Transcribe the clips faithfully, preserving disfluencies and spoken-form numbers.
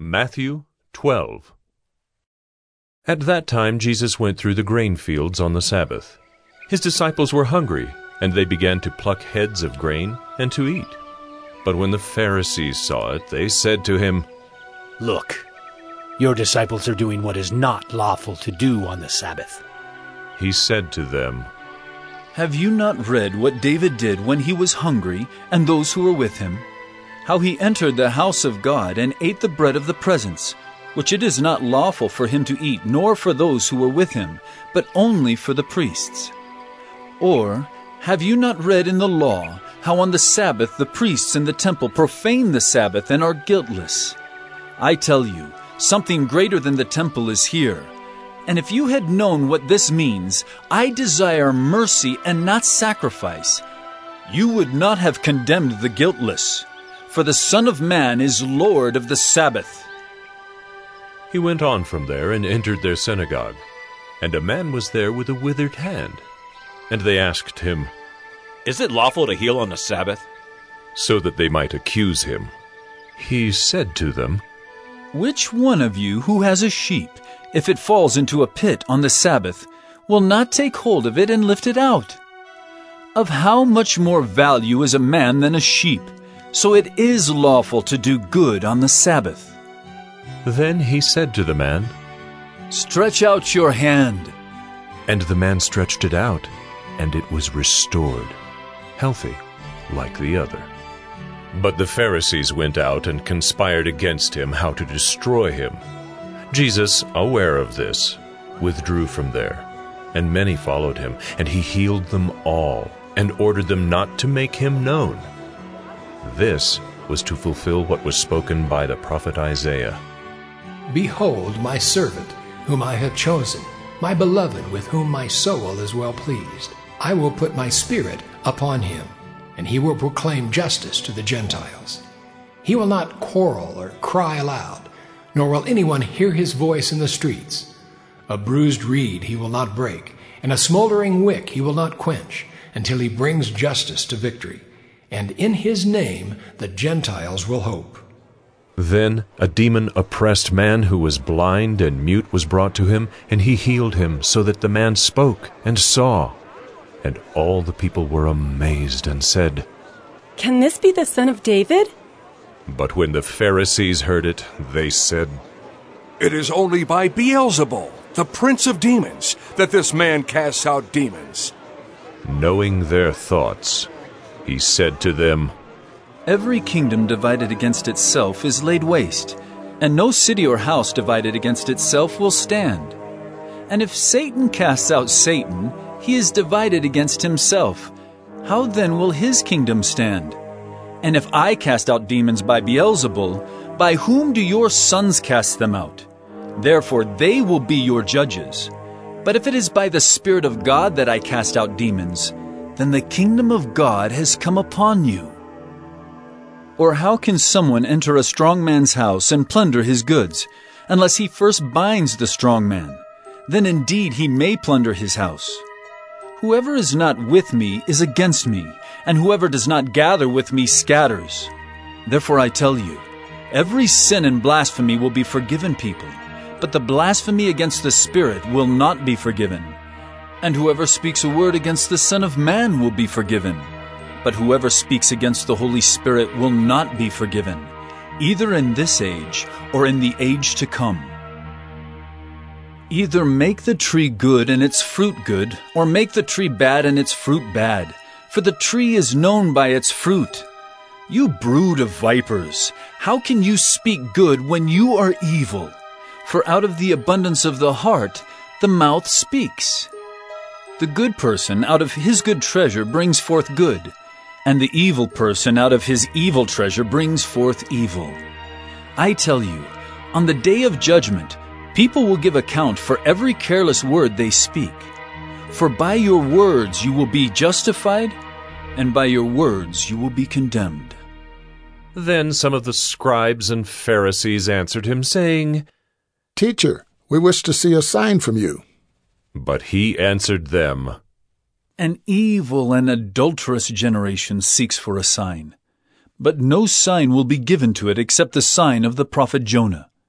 Matthew twelve. At that time Jesus went through the grain fields on the Sabbath. His disciples were hungry, and they began to pluck heads of grain and to eat. But when the Pharisees saw it, they said to him, "Look, your disciples are doing what is not lawful to do on the Sabbath." He said to them, "Have you not read what David did when he was hungry and those who were with him? How he entered the house of God and ate the bread of the presence, which it is not lawful for him to eat, nor for those who were with him, but only for the priests? Or have you not read in the law how on the Sabbath the priests in the temple profane the Sabbath and are guiltless? I tell you, something greater than the temple is here. And if you had known what this means, 'I desire mercy and not sacrifice,' you would not have condemned the guiltless. For the Son of Man is Lord of the Sabbath." He went on from there and entered their synagogue. And a man was there with a withered hand. And they asked him, "Is it lawful to heal on the Sabbath?" so that they might accuse him. He said to them, "Which one of you who has a sheep, if it falls into a pit on the Sabbath, will not take hold of it and lift it out? Of how much more value is a man than a sheep? So it is lawful to do good on the Sabbath." Then he said to the man, "Stretch out your hand." And the man stretched it out, and it was restored, healthy, like the other. But the Pharisees went out and conspired against him how to destroy him. Jesus, aware of this, withdrew from there, and many followed him, and he healed them all, and ordered them not to make him known. This was to fulfill what was spoken by the prophet Isaiah. "Behold my servant, whom I have chosen, my beloved, with whom my soul is well pleased. I will put my spirit upon him, and he will proclaim justice to the Gentiles. He will not quarrel or cry aloud, nor will anyone hear his voice in the streets. A bruised reed he will not break, and a smoldering wick he will not quench, until he brings justice to victory. And in his name the Gentiles will hope." Then a demon-oppressed man who was blind and mute was brought to him, and he healed him, so that the man spoke and saw. And all the people were amazed and said, "Can this be the son of David?" But when the Pharisees heard it, they said, "It is only by Beelzebul, the prince of demons, that this man casts out demons." Knowing their thoughts, he said to them, "Every kingdom divided against itself is laid waste, and no city or house divided against itself will stand. And if Satan casts out Satan, he is divided against himself. How then will his kingdom stand? And if I cast out demons by Beelzebul, by whom do your sons cast them out? Therefore they will be your judges. But if it is by the Spirit of God that I cast out demons, then the kingdom of God has come upon you. Or how can someone enter a strong man's house and plunder his goods, unless he first binds the strong man? Then indeed he may plunder his house. Whoever is not with me is against me, and whoever does not gather with me scatters. Therefore I tell you, every sin and blasphemy will be forgiven people, but the blasphemy against the Spirit will not be forgiven. And whoever speaks a word against the Son of Man will be forgiven. But whoever speaks against the Holy Spirit will not be forgiven, either in this age or in the age to come. Either make the tree good and its fruit good, or make the tree bad and its fruit bad, for the tree is known by its fruit. You brood of vipers, how can you speak good when you are evil? For out of the abundance of the heart, the mouth speaks. The good person out of his good treasure brings forth good, and the evil person out of his evil treasure brings forth evil. I tell you, on the day of judgment, people will give account for every careless word they speak. For by your words you will be justified, and by your words you will be condemned." Then some of the scribes and Pharisees answered him, saying, "Teacher, we wish to see a sign from you." But he answered them, "An evil and adulterous generation seeks for a sign, but no sign will be given to it except the sign of the prophet Jonah.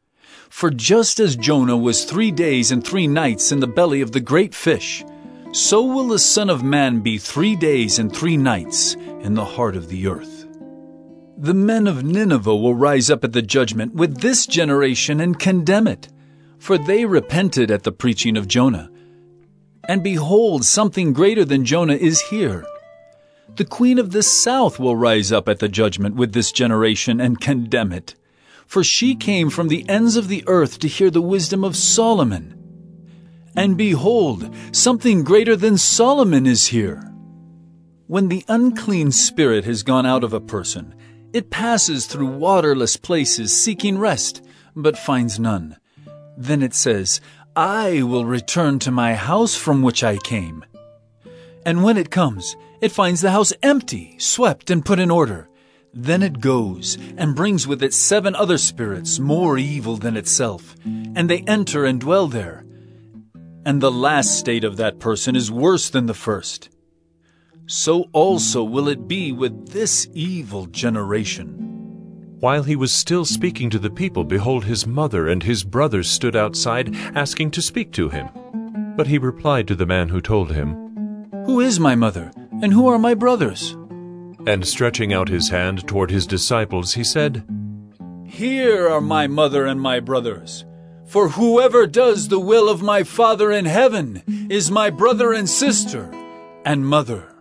For just as Jonah was three days and three nights in the belly of the great fish, so will the Son of Man be three days and three nights in the heart of the earth. The men of Nineveh will rise up at the judgment with this generation and condemn it, for they repented at the preaching of Jonah. And behold, something greater than Jonah is here. The queen of the south will rise up at the judgment with this generation and condemn it, for she came from the ends of the earth to hear the wisdom of Solomon. And behold, something greater than Solomon is here. When the unclean spirit has gone out of a person, it passes through waterless places seeking rest, but finds none. Then it says, I will return to my house from which I came. And when it comes, it finds the house empty, swept, and put in order. Then it goes and brings with it seven other spirits more evil than itself, and they enter and dwell there. And the last state of that person is worse than the first. So also will it be with this evil generation. While he was still speaking to the people, behold, his mother and his brothers stood outside, asking to speak to him. But he replied to the man who told him, Who is my mother, and who are my brothers? And stretching out his hand toward his disciples, he said, Here are my mother and my brothers. For whoever does the will of my Father in heaven is my brother and sister and mother.